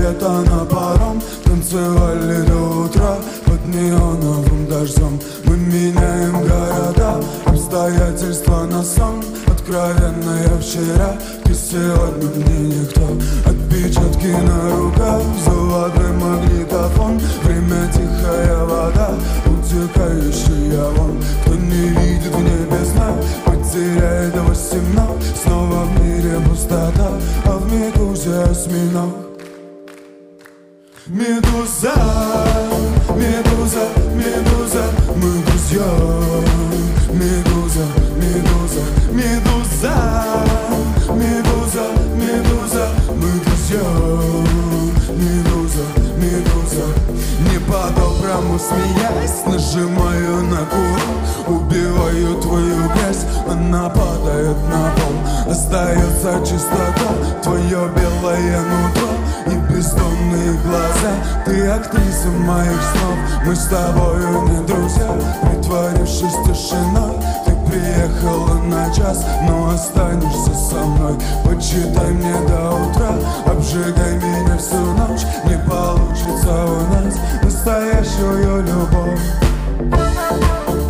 билета на паром. Танцевали до утра под неоновым дождем. Мы меняем города, обстоятельства на сон. Откровенно я вчера, ты сегодня мне никто. Отпечатки на руках, золотой магнитофон. Время тихая вода, утекающая вон. Кто не видит в небе знак, потеряет 18. Снова в мире пустота, а в медузе осьминог. Медуза, медуза, медуза, мы друзья. Медуза, медуза, медуза, медуза, медуза, мы друзья. Медуза, медуза. Не по-доброму смеясь, нажимаю на курок, убиваю твою грязь, она падает на пол. Остается чистота, твое белое нутро и бездонные глаза. Ты актриса моих снов, мы с тобою не друзья. Притворившись тишиной, ты приехала на час, но останешься со мной. Почитай мне до утра, обжигай меня всю ночь. Не получится у нас настоящую любовь.